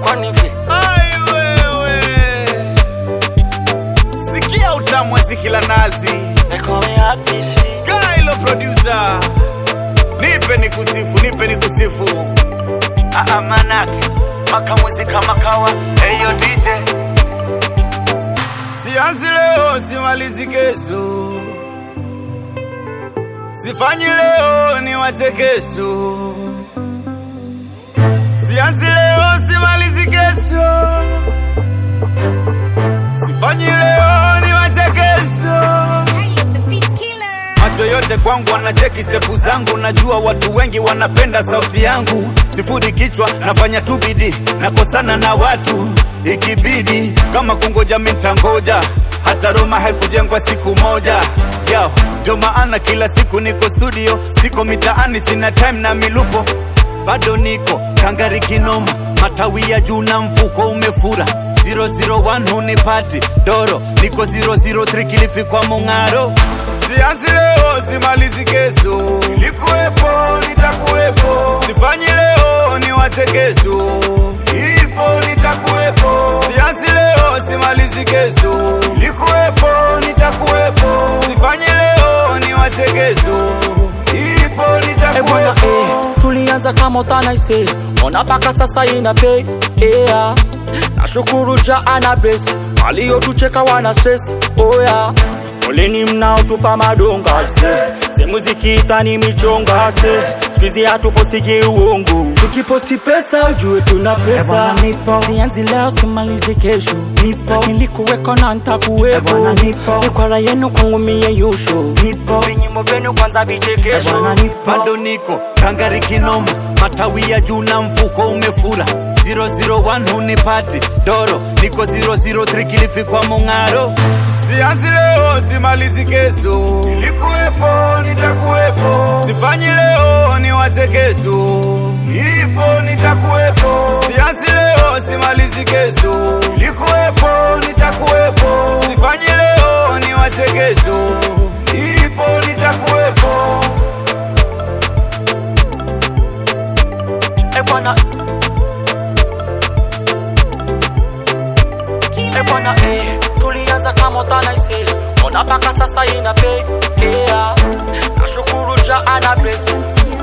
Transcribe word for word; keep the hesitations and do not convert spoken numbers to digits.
kwani vi ai wewe sikia utamu zikila nazi nekome happy Kailo producer nipe nikusifu nipe nikusifu a manake maka muzika makawa eyo D J sianzi leo simalizi kesho sifanyi leo ni wache kesho sianzi leo simalizi kesho sifanyi leo ni wache kesho macho yote kwangu wanacheki stepu zangu najua watu wengi wanapenda sauti yangu sifudi kichwa nafanya tu bidii nakosana na watu ikibidi kama kungoja mitangoja hata Roma haikujengwa siku moja yao ndio maana kila siku niko studio siko mitaani sina time na milupo bado niko kangari kinoma matawi ya juu na mfuko umefura zero zero one hunipati doro niko zero zero three Kilifi kwa Mungaro sianzi leo simalizi kesho nilikuwepo nitakuwepo sifanyi leo ni wache kesho ipo nitakuwepo sianzi leo simalizi kesho nilikuwepo nitakuwepo sifanyi leo ni wache kesho ipo nitakuwepo eh, tulianza kama utanaise ona baka sasa ina pay yeah. Nashukuru ja ana bless walio tucheka wana stress oh yeah. Oleni mnao tupa madonga se se muziki itani michonga se skizi atuposiki uongo tukiposti pesa ujue tuna pesa nipo sianzi leo simalizi kesho nipo nilikuweko na nitakuwepo nipo nikwara yenu kwangu mie yusho nipo vinyimo vyenu kwanza vichekesho bado niko kangari kinoma matawi ya juu na mfuko umefura zero zero one hunipati doro niko zero zero three Kilifi kwa Mungaro sianzi leo simalizi kesho nilikuwepo nitakuwepo sifanyi leo ni wache kesho ipo nitakuwepo sianzi leo simalizi kesho nilikuwepo nitakuwepo sifanyi leo ni wache kesho ipo nitakuwepo ebwana ebwana eh tulianza kama utanaise ona baka sasa ina pay yeah. Nashukuru ja ana bless